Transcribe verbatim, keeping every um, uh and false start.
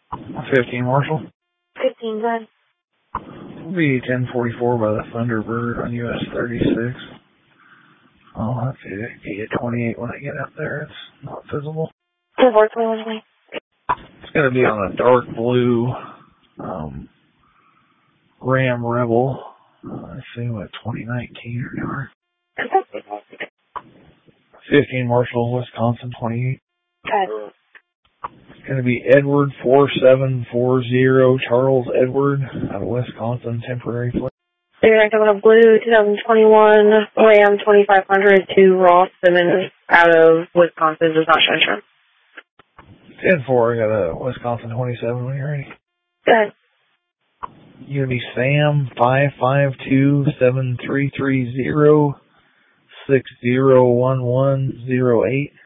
fifteen Marshall. fifteen, go ahead. It'll be ten forty-four by the Thunderbird on U S thirty-six. I'll have to get twenty-eight when I get up there. It's not visible. ten four, twenty-one, twenty. It's going to be on a dark blue um, Ram Rebel. Uh, I assume a twenty nineteen or newer. fifteen Marshall, Wisconsin, twenty-eight. Okay. It's going to be Edward four seven four zero, Charles Edward, out of Wisconsin, temporary plate. So you're coming up blue twenty twenty-one Ram twenty-five hundred to Ross Simmons out of Wisconsin. Does not show insurance. ten four, I got a Wisconsin twenty-seven when you're ready. Go ahead. You're going to be Sam five five two seven three three zero six zero one one zero eight.